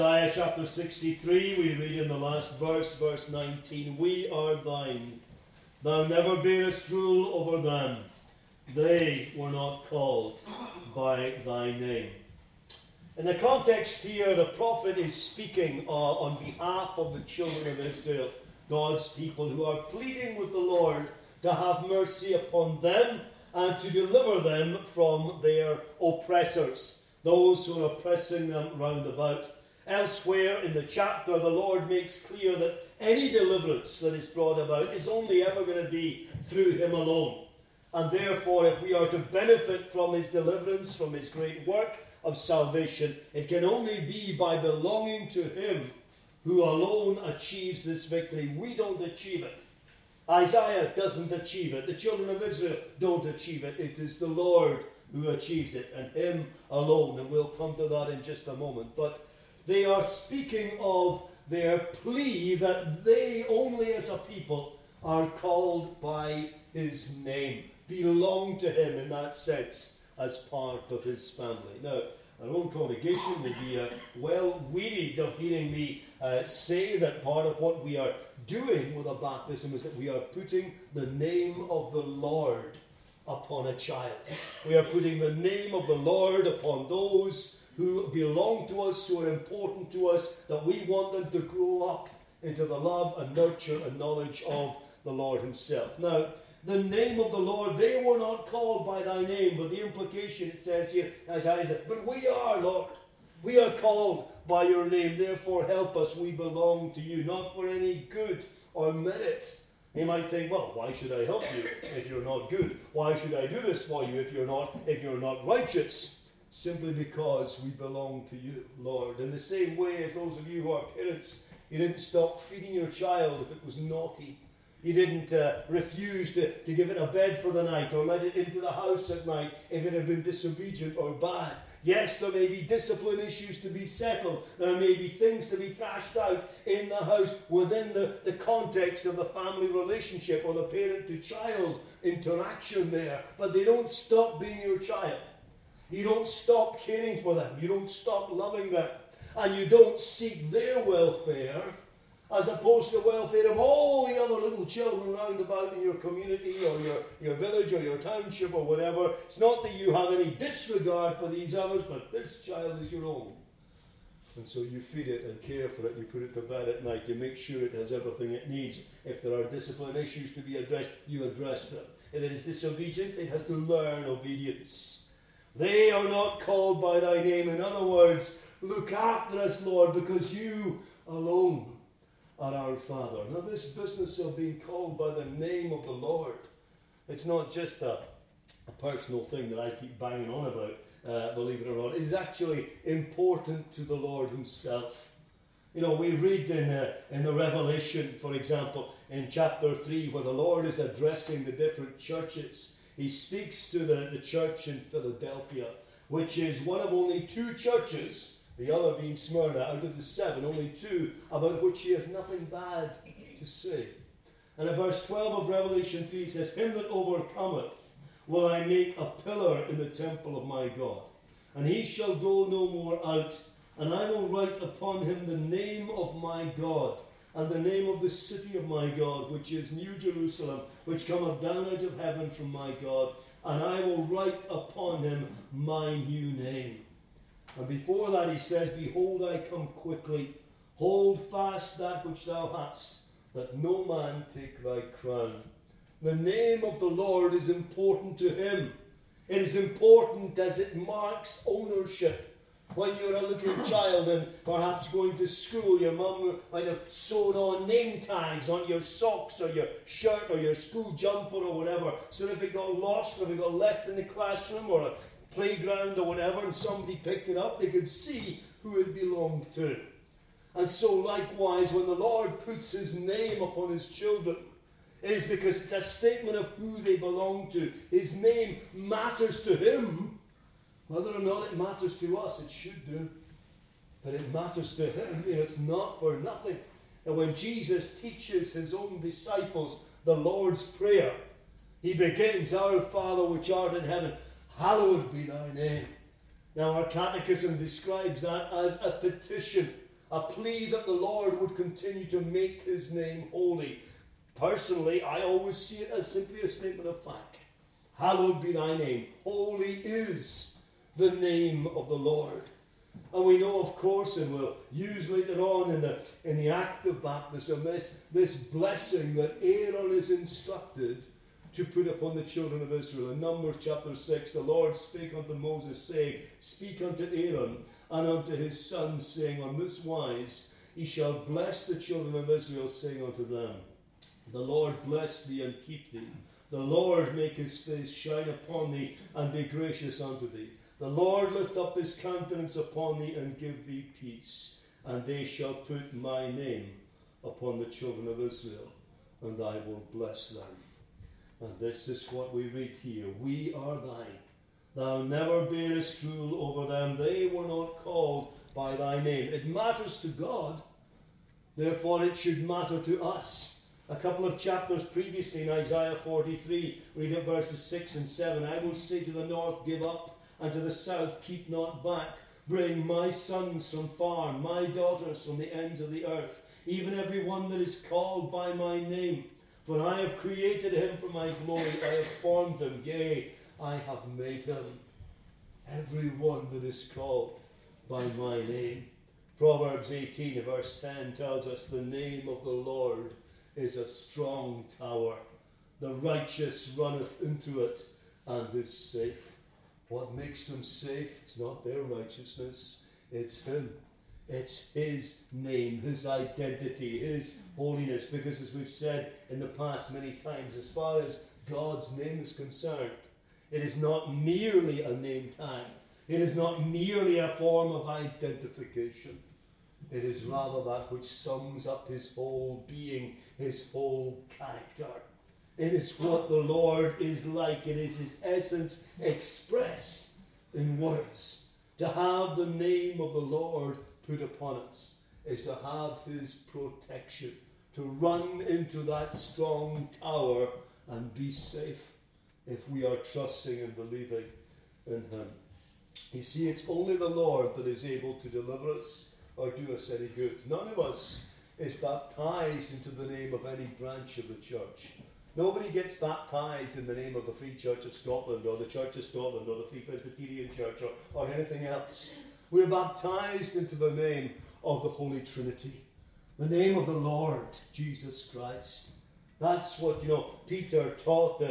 Isaiah chapter 63, we read in the last verse, verse 19, "We are thine. Thou never bearest rule over them. They were not called by thy name." In the context here, the prophet is speaking on behalf of the children of Israel, God's people, who are pleading with the Lord to have mercy upon them and to deliver them from their oppressors, those who are oppressing them round about. Elsewhere in the chapter, the Lord makes clear that any deliverance that is brought about is only ever going to be through him alone. And therefore, if we are to benefit from his deliverance, from his great work of salvation, it can only be by belonging to him who alone achieves this victory. We don't achieve it. Isaiah doesn't achieve it. The children of Israel don't achieve it. It is the Lord who achieves it, and him alone. And we'll come to that in just a moment. But they are speaking of their plea that they only as a people are called by his name, belong to him in that sense as part of his family. Now, our own congregation will be well wearied of hearing me say that part of what we are doing with a baptism is that we are putting the name of the Lord upon a child. We are putting the name of the Lord upon those who belong to us, who are important to us, that we want them to grow up into the love and nurture and knowledge of the Lord himself. Now, the name of the Lord, they were not called by thy name, but the implication it says here, as Isaac, but we are, Lord. We are called by your name, therefore help us, we belong to you, not for any good or merit. You might think, well, why should I help you if you're not good? Why should I do this for you if you're not righteous? Simply because we belong to you, Lord. In the same way as those of you who are parents, you didn't stop feeding your child if it was naughty. You didn't refuse to give it a bed for the night or let it into the house at night if it had been disobedient or bad. Yes, there may be discipline issues to be settled. There may be things to be thrashed out in the house within the context of the family relationship or the parent-to-child interaction there. But they don't stop being your child. You don't stop caring for them. You don't stop loving them. And you don't seek their welfare as opposed to the welfare of all the other little children round about in your community or your village or your township or whatever. It's not that you have any disregard for these others, but this child is your own. And so you feed it and care for it. You put it to bed at night. You make sure it has everything it needs. If there are discipline issues to be addressed, you address them. If it is disobedient, it has to learn obedience. They are not called by thy name. In other words, look after us, Lord, because you alone are our Father. Now, this business of being called by the name of the Lord, it's not just a personal thing that I keep banging on about, believe it or not. It is actually important to the Lord himself. You know, we read in the Revelation, for example, in chapter 3, where the Lord is addressing the different churches. He speaks to the church in Philadelphia, which is one of only two churches, the other being Smyrna, out of the 7, only two, about which he has nothing bad to say. And in verse 12 of Revelation 3 says, "Him that overcometh will I make a pillar in the temple of my God, and he shall go no more out, and I will write upon him the name of my God, and the name of the city of my God, which is New Jerusalem, which cometh down out of heaven from my God, and I will write upon him my new name." And before that he says, "Behold, I come quickly. Hold fast that which thou hast, that no man take thy crown." The name of the Lord is important to him. It is important as it marks ownership. When you're a little child and perhaps going to school, your mum might have sewn on name tags on your socks or your shirt or your school jumper or whatever, so if it got lost or if it got left in the classroom or a playground or whatever and somebody picked it up, they could see who it belonged to. And so likewise, when the Lord puts his name upon his children, it is because it's a statement of who they belong to. His name matters to him. Whether or not it matters to us, it should do. But it matters to him. You know, it's not for nothing. And when Jesus teaches his own disciples the Lord's Prayer, he begins, "Our Father which art in heaven, hallowed be thy name." Now our catechism describes that as a petition. a plea that the Lord would continue to make his name holy. Personally, I always see it as simply a statement of fact. Hallowed be thy name. Holy is the name of the Lord. And we know, of course, and we'll use later on in the act of baptism, this blessing that Aaron is instructed to put upon the children of Israel. In Numbers chapter 6, the Lord spake unto Moses, saying, Speak unto Aaron and unto his sons, saying, On this wise he shall bless the children of Israel, saying unto them, The Lord bless thee and keep thee. The Lord make his face shine upon thee and be gracious unto thee. The Lord lift up his countenance upon thee and give thee peace. And they shall put my name upon the children of Israel, and I will bless them. And this is what we read here. We are thine. Thou never bearest rule over them. They were not called by thy name. It matters to God. Therefore it should matter to us. A couple of chapters previously in Isaiah 43, read at verses 6 and 7. I will say to the north, Give up, and to the south, Keep not back. Bring my sons from far, my daughters from the ends of the earth, even every one that is called by my name. For I have created him for my glory, I have formed him, yea, I have made him. Every one that is called by my name. Proverbs 18 verse 10 tells us the name of the Lord is a strong tower. The righteous runneth into it and is safe. What makes them safe? It's not their righteousness, it's him. It's his name, his identity, his holiness. Because as we've said in the past many times, as far as God's name is concerned, it is not merely a name tag. It is not merely a form of identification. It is rather that which sums up his whole being, his whole character. It is what the Lord is like. It is his essence expressed in words. To have the name of the Lord put upon us is to have his protection, to run into that strong tower and be safe if we are trusting and believing in him. You see, it's only the Lord that is able to deliver us or do us any good. None of us is baptized into the name of any branch of the church. Nobody gets baptized in the name of the Free Church of Scotland or the Church of Scotland or the Free Presbyterian Church or anything else. We're baptized into the name of the Holy Trinity, the name of the Lord Jesus Christ. That's what, Peter taught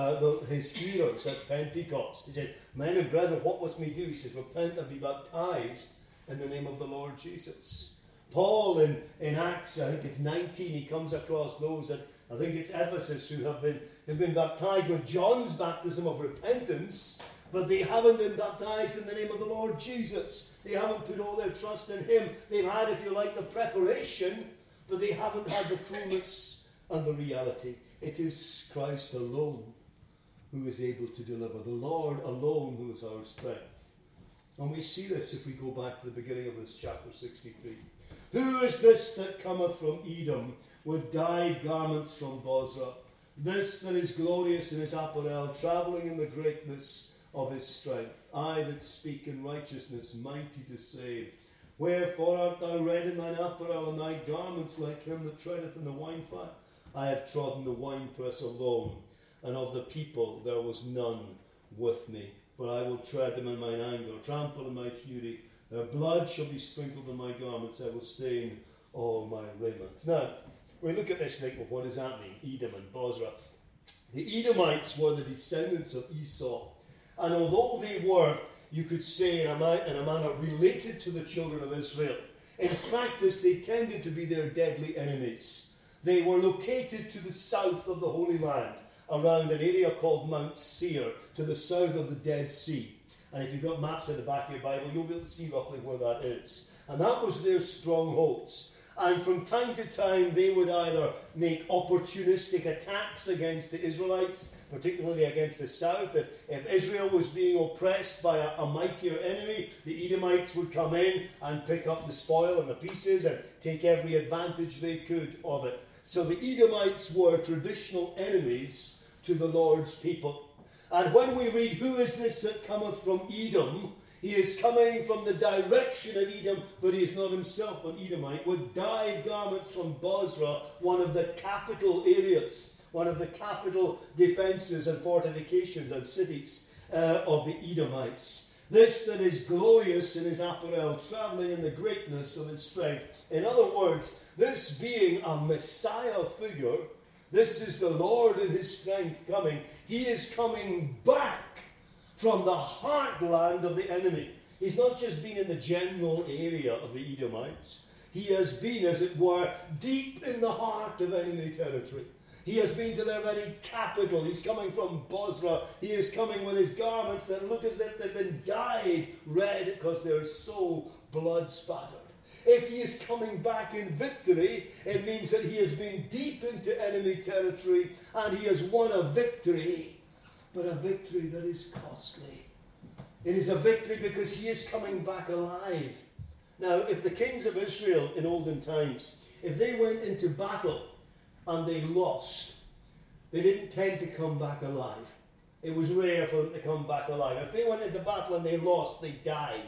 his hearers at Pentecost. He said, Men and brethren, what must we do? He says, repent and be baptized in the name of the Lord Jesus. Paul in Acts, I think it's 19, he comes across those at, I think it's Ephesus, who have been baptized with John's baptism of repentance, but they haven't been baptized in the name of the Lord Jesus. They haven't put all their trust in him. They've had, if you like, the preparation, but they haven't had the fullness and the reality. It is Christ alone who is able to deliver. The Lord alone who is our strength. And we see this if we go back to the beginning of this chapter 63. Who is this that cometh from Edom with dyed garments from Bozrah? This that is glorious in his apparel, travelling in the greatness of his strength. I that speak in righteousness, mighty to save. Wherefore art thou red in thine apparel, and thy garments like him that treadeth in the winefat? I have trodden the winepress alone, and of the people there was none with me. But I will tread them in mine anger, trample in my fury. Their blood shall be sprinkled on my garments. I will stain all my raiment. Now, we look at this and think, well, what is happening? Edom and Bozrah. The Edomites were the descendants of Esau. And although they were, you could say, in a manner related to the children of Israel, in practice they tended to be their deadly enemies. They were located to the south of the Holy Land, around an area called Mount Seir, to the south of the Dead Sea. And if you've got maps at the back of your Bible, you'll be able to see roughly where that is. And that was their strongholds. And from time to time, they would either make opportunistic attacks against the Israelites, particularly against the south. If Israel was being oppressed by a mightier enemy, the Edomites would come in and pick up the spoil and the pieces and take every advantage they could of it. So the Edomites were traditional enemies to the Lord's people. And when we read, who is this that cometh from Edom? He is coming from the direction of Edom, but he is not himself an Edomite, with dyed garments from Bozrah, one of the capital areas, one of the capital defenses and fortifications and cities of the Edomites. This that is glorious in his apparel, travelling in the greatness of his strength. In other words, this being a Messiah figure, this is the Lord in his strength coming. He is coming back from the heartland of the enemy. He's not just been in the general area of the Edomites. He has been, as it were, deep in the heart of enemy territory. He has been to their very capital. He's coming from Bozrah. He is coming with his garments that look as if they've been dyed red because they're so blood-spattered. If he is coming back in victory, it means that he has been deep into enemy territory and he has won a victory, but a victory that is costly. It is a victory because he is coming back alive. Now, if the kings of Israel in olden times, if they went into battle and they lost, they didn't tend to come back alive. It was rare for them to come back alive. If they went into battle and they lost, they died.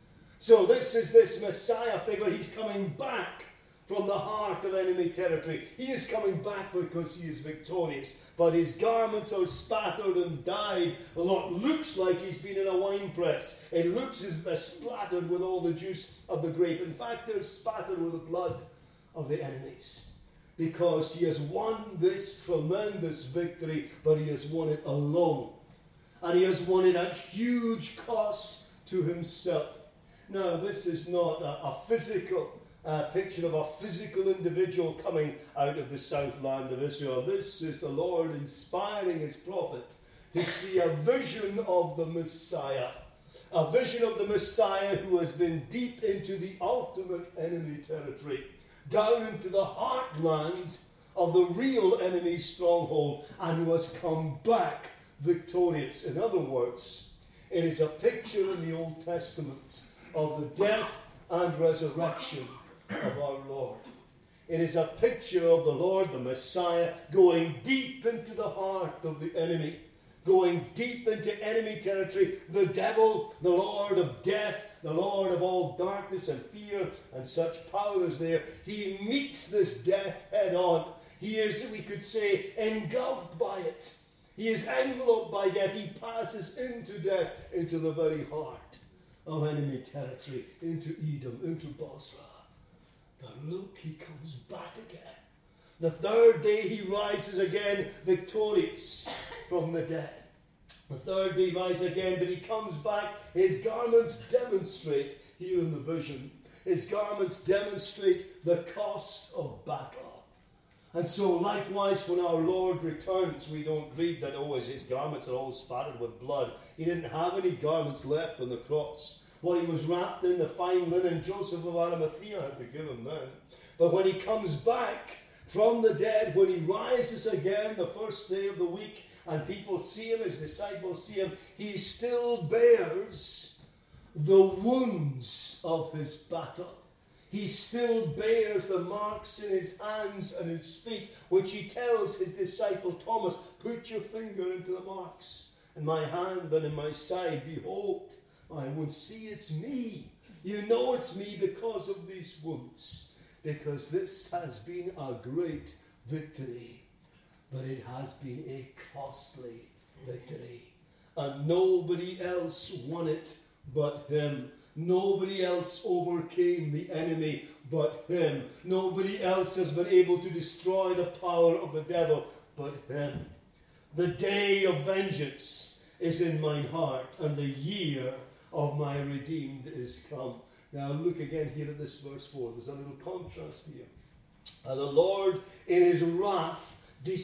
So this is this Messiah figure. He's coming back from the heart of enemy territory. He is coming back because he is victorious. But his garments are spattered and dyed. What looks like he's been in a wine press. It looks as if they're splattered with all the juice of the grape. In fact, they're spattered with the blood of the enemies. Because he has won this tremendous victory, but he has won it alone. And he has won it at huge cost to himself. Now, this is not a physical picture of a physical individual coming out of the south land of Israel. This is the Lord inspiring his prophet to see a vision of the Messiah. A vision of the Messiah who has been deep into the ultimate enemy territory, down into the heartland of the real enemy's stronghold, and who has come back victorious. In other words, it is a picture in the Old Testament of the death and resurrection of our Lord. It is a picture of the Lord, the Messiah, going deep into the heart of the enemy, going deep into enemy territory. The devil, the Lord of death, the Lord of all darkness and fear and such power is there. He meets this death head on. He is, we could say, engulfed by it. He is enveloped by death. He passes into death, into the very heart of enemy territory, into Edom, into Bozrah. But look, he comes back again. The third day he rises again victorious from the dead. The third day he rises again, but he comes back. His garments demonstrate, here in the vision, his garments demonstrate the cost of battle. And so likewise, when our Lord returns, we don't read that, his garments are all spattered with blood. He didn't have any garments left on the cross. What he was wrapped in, the fine linen, Joseph of Arimathea had to give him then. But when he comes back from the dead, when he rises again the first day of the week, and people see him, his disciples see him, he still bears the wounds of his battle. He still bears the marks in his hands and his feet, which he tells his disciple Thomas, put your finger into the marks in my hand and in my side. Behold, I will see it's me. You know it's me because of these wounds. Because this has been a great victory. But it has been a costly victory. And nobody else won it but him. Nobody else overcame the enemy but him. Nobody else has been able to destroy the power of the devil but him. The day of vengeance is in mine heart, and the year of my redeemed is come. Now look again here at this verse 4. There's a little contrast here. And the Lord in his wrath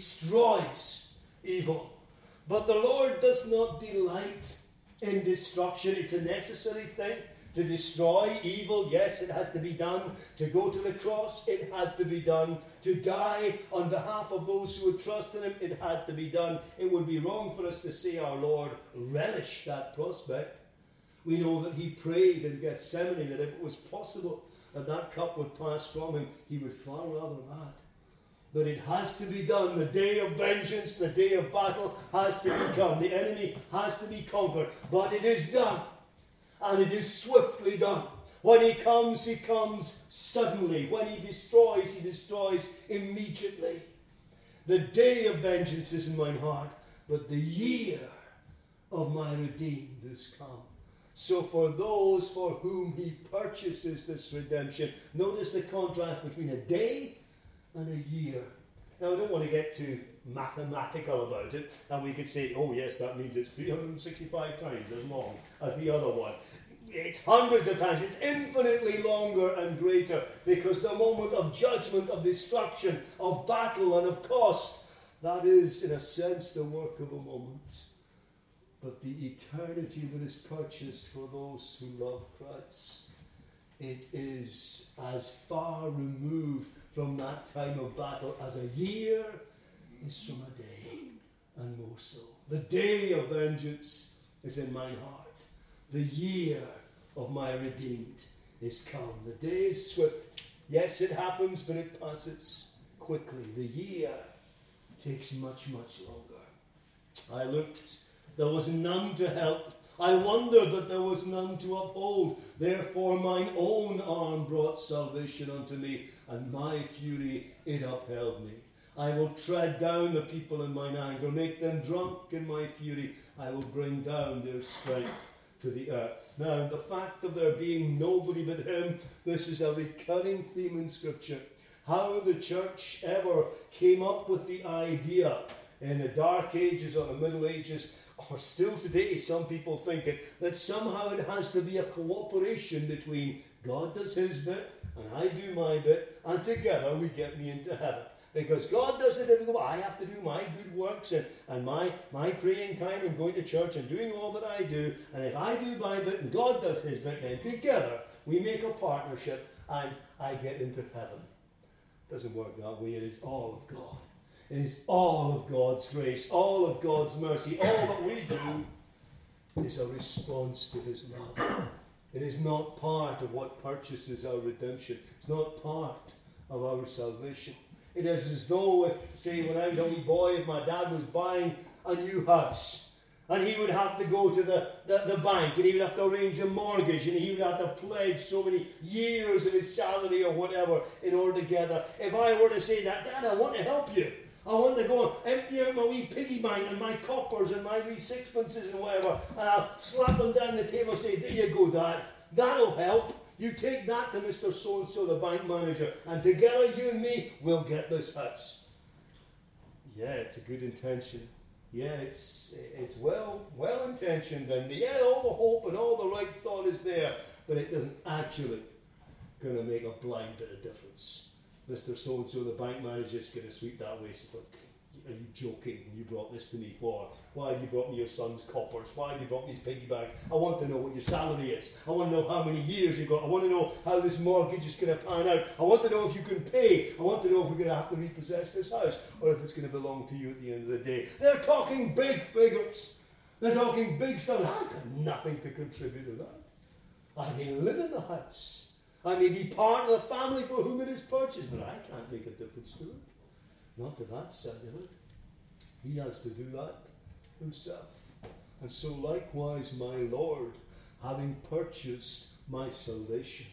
destroys evil. But the Lord does not delight in destruction. It's a necessary thing to destroy evil. Yes, it has to be done. To go to the cross, it had to be done. To die on behalf of those who would trust in him, it had to be done. It would be wrong for us to say our Lord relished that prospect. We know that he prayed in Gethsemane that if it was possible that that cup would pass from him, he would far rather that. But it has to be done. The day of vengeance, the day of battle has to become. The enemy has to be conquered. But it is done. and it is swiftly done. When he comes suddenly. When he destroys immediately. The day of vengeance is in mine heart, but the year of my redeemed is come. So for those for whom he purchases this redemption, notice the contrast between a day and a year. Now, I don't want to get too mathematical about it, and we could say, oh yes, that means it's 365 times as long as the other one. It's hundreds of times, it's infinitely longer and greater, because the moment of judgment, of destruction, of battle and of cost, that is, in a sense, the work of a moment. But the eternity that is purchased for those who love Christ, it is as far removed from that time of battle as a year is from a day, and more so. The day of vengeance is in mine heart. The year of my redeemed is come. The day is swift. Yes, it happens, but it passes quickly. The year takes much, much longer. I looked, there was none to help. I wondered that there was none to uphold. Therefore mine own arm brought salvation unto me, and my fury it upheld me. I will tread down the people in mine anger, make them drunk in my fury. I will bring down their strength to the earth. Now, the fact of there being nobody but him, this is a recurring theme in Scripture. How the church ever came up with the idea in the Dark Ages or the Middle Ages, or still today some people think it, that somehow it has to be a cooperation between God does his bit and I do my bit, and together we get me into heaven. Because God does it every I have to do my good works and my praying time and going to church and doing all that I do. And if I do my bit and God does his bit, then together we make a partnership and I get into heaven. It doesn't work that way. It is all of God. It is all of God's grace, all of God's mercy. All that we do is a response to his love. It is not part of what purchases our redemption. It's not part of our salvation. It is as though, if, say, when I was a wee boy, if my dad was buying a new house, and he would have to go to the bank, and he would have to arrange a mortgage, and he would have to pledge so many years of his salary or whatever in order to get that. If I were to say that, Dad, I want to help you. I want to go and empty out my wee piggy bank and my coppers and my wee sixpences and whatever, and I'll slap them down the table and say, there you go, Dad. That'll help. You take that to Mr. So-and-so, the bank manager, and together you and me will get this house. Yeah, it's a good intention. Yeah, it's well intentioned, and yeah, all the hope and all the right thought is there, but it doesn't actually going to make a blind bit of difference. Mr. So-and-so, the bank manager, is going to sweep that away. Says, look, are you joking? You brought this to me for? Why have you brought me your son's coppers? Why have you brought me his piggy bank? I want to know what your salary is. I want to know how many years you've got. I want to know how this mortgage is going to pan out. I want to know if you can pay. I want to know if we're going to have to repossess this house or if it's going to belong to you at the end of the day. They're talking big figures. They're talking big sums. I've got nothing to contribute to that. I may live in the house. I may be part of the family for whom it is purchased, but I can't make a difference to it. Not to that cellular. He has to do that himself. And so likewise my Lord, having purchased my salvation,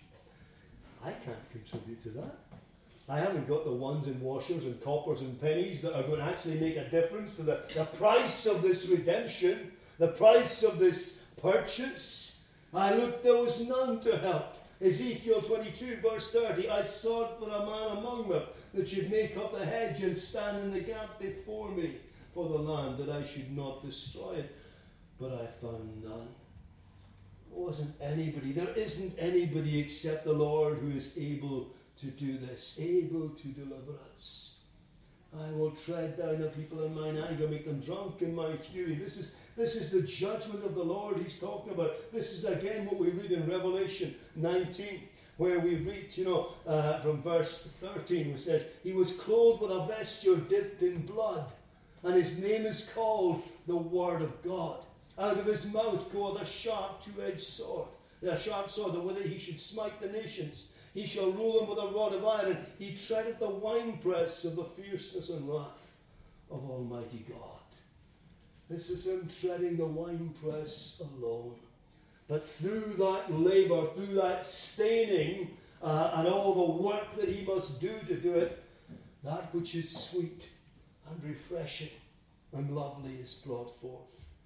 I can't contribute to that. I haven't got the ones in washers and coppers and pennies that are going to actually make a difference to the price of this redemption, the price of this purchase. I looked, there was none to help. Ezekiel 22 verse 30, I sought for a man among them that should make up the hedge and stand in the gap before me for the land, that I should not destroy it. But I found none. There wasn't anybody. There isn't anybody except the Lord who is able to do this, able to deliver us. I will tread down the people in mine anger, make them drunk in my fury. This is the judgment of the Lord he's talking about. This is again what we read in Revelation 19, where we read, from verse 13, which says, he was clothed with a vesture dipped in blood, and his name is called the Word of God. Out of his mouth goeth a sharp two-edged sword, a sharp sword, that with it he should smite the nations. He shall rule them with a rod of iron. He treadeth the winepress of the fierceness and wrath of Almighty God. This is him treading the winepress alone. But through that labour, through that staining, and all the work that he must do to do it, that which is sweet and refreshing and lovely is brought forth.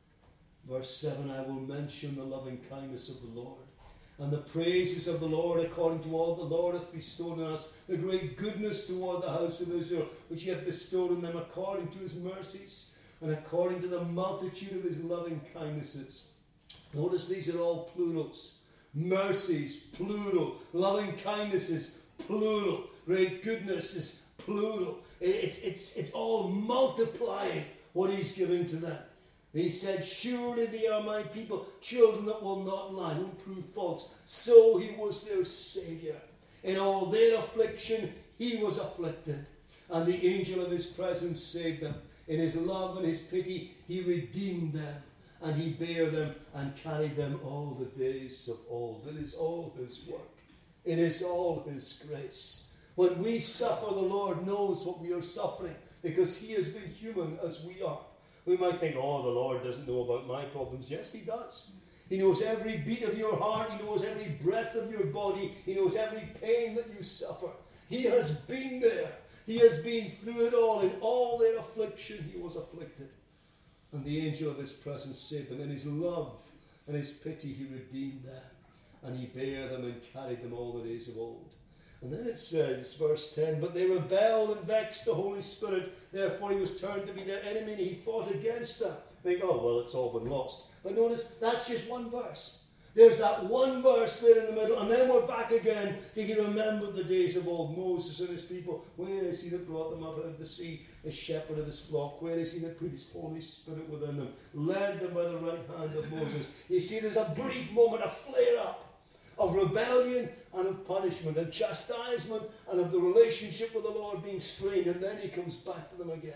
Verse 7, I will mention the loving kindness of the Lord, and the praises of the Lord according to all the Lord hath bestowed on us, the great goodness toward the house of Israel, which he hath bestowed on them according to his mercies, and according to the multitude of his loving kindnesses. Notice these are all plurals. Mercies, plural. Loving kindnesses, plural. Great goodness is plural. It's all multiplying what he's giving to them. He said, surely they are my people, children that will not lie, won't prove false. So he was their Saviour. In all their affliction, he was afflicted, and the angel of his presence saved them. In his love and his pity, he redeemed them, and he bare them and carried them all the days of old. It is all his work. It is all his grace. When we suffer, the Lord knows what we are suffering, because he has been human as we are. We might think, oh, the Lord doesn't know about my problems. Yes, he does. He knows every beat of your heart. He knows every breath of your body. He knows every pain that you suffer. He has been there. He has been through it all. In all their affliction, he was afflicted. And the angel of his presence saved them. In his love and his pity, he redeemed them. And he bare them and carried them all the days of old. And then it says, verse 10, but they rebelled and vexed the Holy Spirit. Therefore he was turned to be their enemy, and he fought against them. Think, oh, well, it's all been lost. But notice, that's just one verse. There's that one verse there in the middle, and then we're back again to he remembered the days of old Moses and his people. Where is he that brought them up out of the sea, the shepherd of his flock? Where is he that put his Holy Spirit within them, led them by the right hand of Moses? You see, there's a brief moment, a flare-up of rebellion and of punishment and chastisement and of the relationship with the Lord being strained, and then he comes back to them again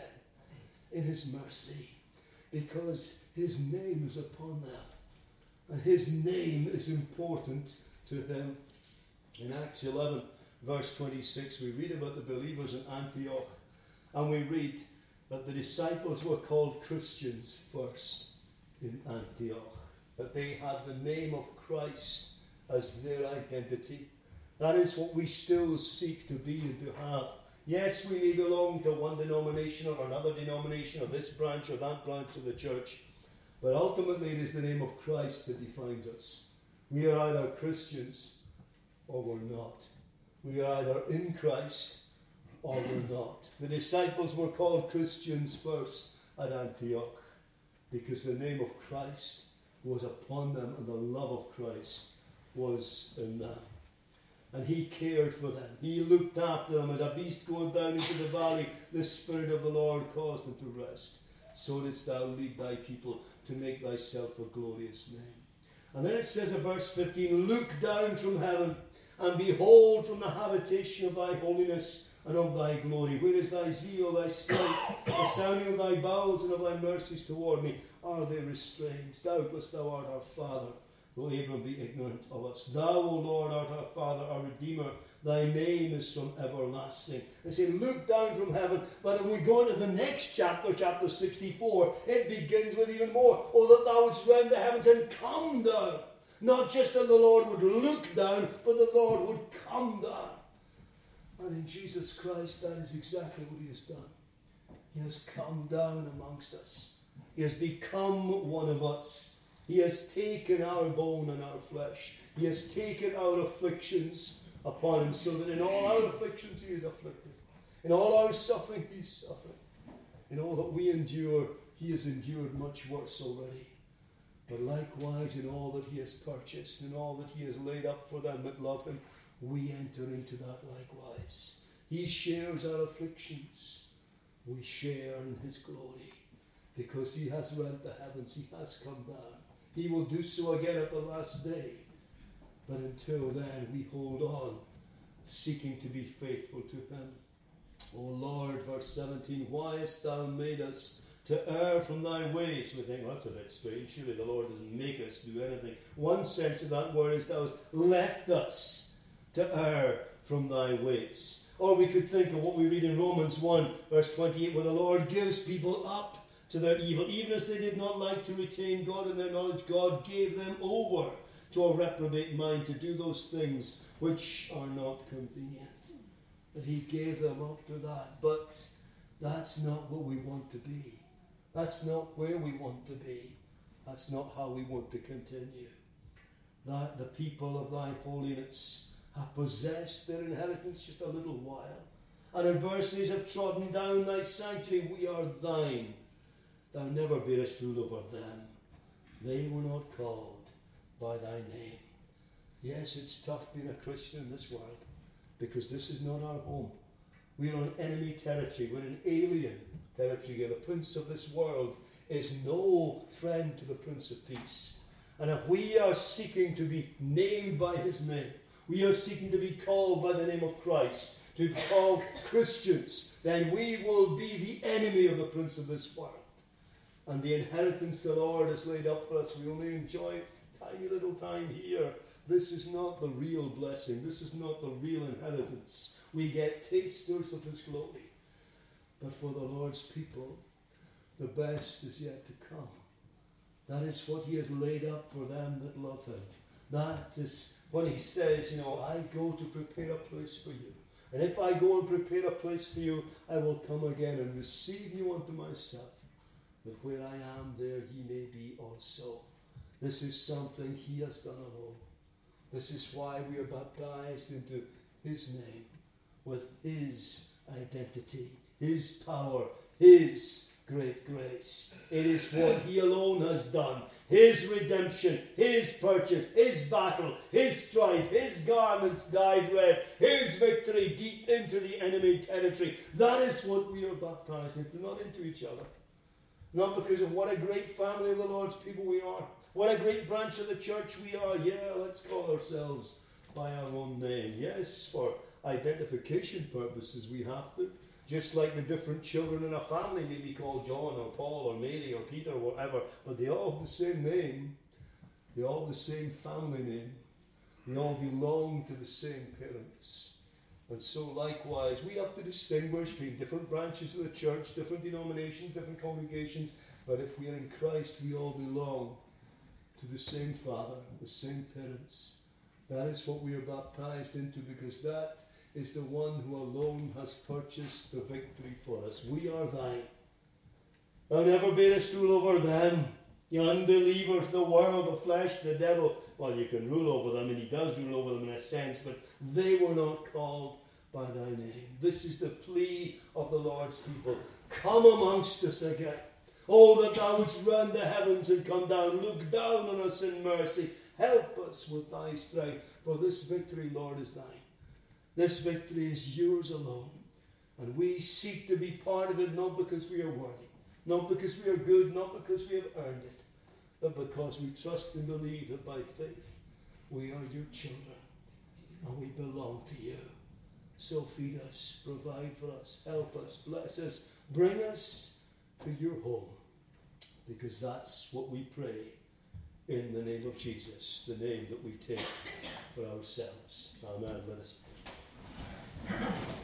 in his mercy, because his name is upon them. And his name is important to him. In Acts 11, verse 26, we read about the believers in Antioch. And we read that the disciples were called Christians first in Antioch. That they had the name of Christ as their identity. That is what we still seek to be and to have. Yes, we may belong to one denomination or another denomination, or this branch or that branch of the church. But ultimately it is the name of Christ that defines us. We are either Christians or we're not. We are either in Christ or we're not. The disciples were called Christians first at Antioch because the name of Christ was upon them and the love of Christ was in them. And he cared for them. He looked after them. As a beast going down into the valley, the Spirit of the Lord caused them to rest. So didst thou lead thy people to make thyself a glorious name. And then it says in verse 15, look down from heaven and behold from the habitation of thy holiness and of thy glory. Where is thy zeal, thy strength, the sounding of thy bowels and of thy mercies toward me? Are they restrained? Doubtless thou art our Father, though Abram be ignorant of us. Thou, O Lord, art our Father, our Redeemer. Thy name is from everlasting. They say, look down from heaven. But when we go into the next chapter, chapter 64, it begins with even more. Oh, that thou wouldst rend the heavens and come down. Not just that the Lord would look down, but that the Lord would come down. And in Jesus Christ, that is exactly what he has done. He has come down amongst us. He has become one of us. He has taken our bone and our flesh. He has taken our afflictions upon him, so that in all our afflictions he is afflicted. In all our suffering he is suffering. In all that we endure, he has endured much worse already. But likewise in all that he has purchased, in all that he has laid up for them that love him, we enter into that likewise. He shares our afflictions. We share in his glory. Because he has rent the heavens, he has come down. He will do so again at the last day. But until then, we hold on, seeking to be faithful to him. O Lord, verse 17, why hast thou made us to err from thy ways? We think, well, that's a bit strange. Surely the Lord doesn't make us do anything. One sense of that word is thou hast left us to err from thy ways. Or we could think of what we read in Romans 1, verse 28, where the Lord gives people up to their evil. Even as they did not like to retain God in their knowledge, God gave them over to a reprobate mind to do those things which are not convenient. That he gave them up to that. But that's not what we want to be. That's not where we want to be. That's not how we want to continue. That the people of thy holiness have possessed their inheritance just a little while, and adversaries have trodden down thy sanctuary. We are thine. Thou never bearest rule over them. They were not called by thy name. Yes, it's tough being a Christian in this world, because this is not our home. We are on enemy territory. We're in alien territory. The prince of this world is no friend to the Prince of Peace. And if we are seeking to be named by his name, we are seeking to be called by the name of Christ, to be called Christians, then we will be the enemy of the prince of this world. And the inheritance the Lord has laid up for us, we only enjoy a tiny little time here. This is not the real blessing. This is not the real inheritance. We get tasters of his glory. But for the Lord's people, the best is yet to come. That is what he has laid up for them that love him. That is when he says, I go to prepare a place for you. And if I go and prepare a place for you, I will come again and receive you unto myself, that where I am, there ye may be also. This is something he has done alone. This is why we are baptized into his name, with his identity, his power, his great grace. It is what he alone has done. His redemption, his purchase, his battle, his strife, his garments dyed red, his victory deep into the enemy territory. That is what we are baptized into, not into each other. Not because of what a great family of the Lord's people we are. What a great branch of the church we are. Yeah, let's call ourselves by our own name. Yes, for identification purposes we have to. Just like the different children in a family may be called John or Paul or Mary or Peter or whatever, but they all have the same name. They all have the same family name. They all belong to the same parents. And so likewise, we have to distinguish between different branches of the church, different denominations, different congregations. But if we are in Christ, we all belong to the same Father, the same parents. That is what we are baptized into, because that is the one who alone has purchased the victory for us. We are thine. Thou never bearest rule over them. The unbelievers, the world, the flesh, the devil. Well, you can rule over them, and he does rule over them in a sense, but they were not called by thy name. This is the plea of the Lord's people. Come amongst us again. Oh, that thou wouldst rend the heavens and come down. Look down on us in mercy. Help us with thy strength. For this victory, Lord, is thine. This victory is yours alone. And we seek to be part of it, not because we are worthy, not because we are good, not because we have earned it, but because we trust and believe that by faith we are your children and we belong to you. So feed us, provide for us, help us, bless us, bring us to your home, because that's what we pray in the name of Jesus, the name that we take for ourselves. Amen. Let us pray.